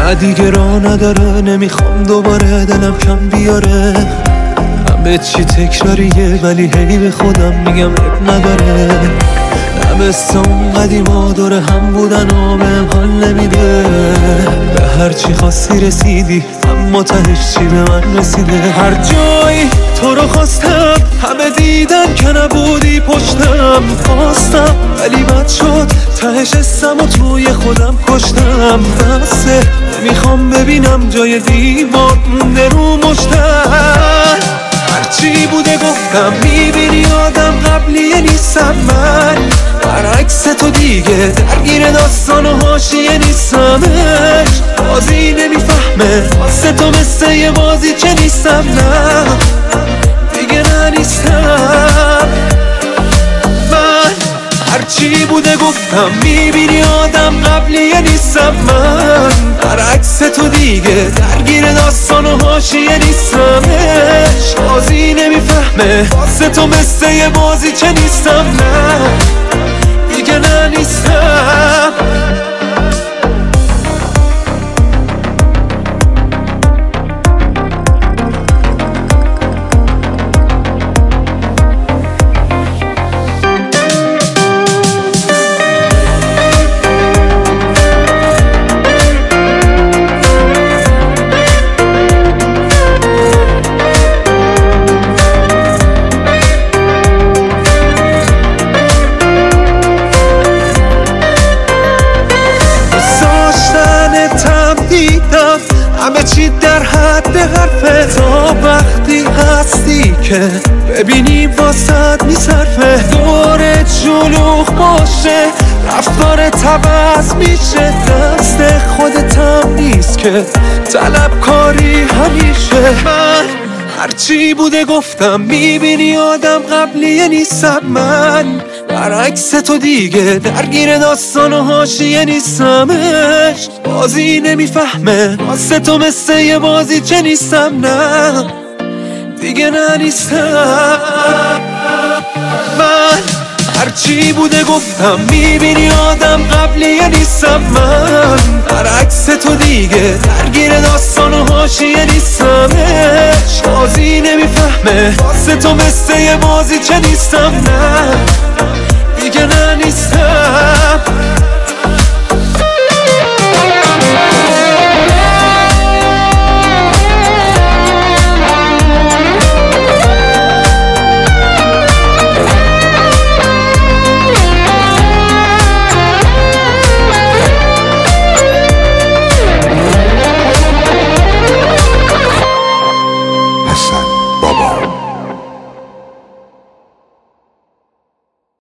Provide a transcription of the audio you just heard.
نه دیگه راه نداره، نمیخوام دوباره دلم کم بیاره. همه چی تکراریه ولی هی به خودم میگم اب نداره. مثل اون قدیما دوره هم بودن و بهم حال نمیده. به هر چی خواستی رسیدی اما تهش چی به من رسیده. هر جایی تو رو خواستم همه دیدن که نبودی پشتم. خواستم ولی بد شد تهش اسم و توی خودم کشتم. بسه نمیخوام ببینم جای دیوار مونده رو مشتم. هرچی بوده گفتم میبینی آدم قبلیه نیستم من. برعکس تو دیگه درگیر داستان و حاشیه نیستمش. بازی نمیفهمه واسه تو مثل یه بازی چه نیستم. نه دیگه نه نیستم من. هرچی بوده گفتم میبینی آدم قبلیه نیستم من. برعکس تو دیگه درگیر داستان و حاشیه نیستمش. بازی نمیفهمه واسه تو مثل یه بازی چه نیستم. نه دیگه نه نیستم. همه چی در حد حرفه. تا وقتی هستی که ببینی واسد میصرفه. دورت شلوغ باشه رفتارت عوض میشه. دست خودتم نیست که طلبکاری همیشه. من هرچی بوده گفتم میبینی آدم قبلیه نیستم من. برعکس تو دیگه درگیر داستان و حاشیه نیستمش. بازی نمیفهمه واسه تو مثل یه بازی چه نیستم. نه دیگه نه نیستم من. هرچی بوده گفتم میبینی آدم قبلیه نیستم من. برعکس تو دیگه درگیر داستان و حاشیه نیستمش. بازی نمیفهمه واسه تو مثل یه بازی چه نیستم. نه دیگه نه نیستم.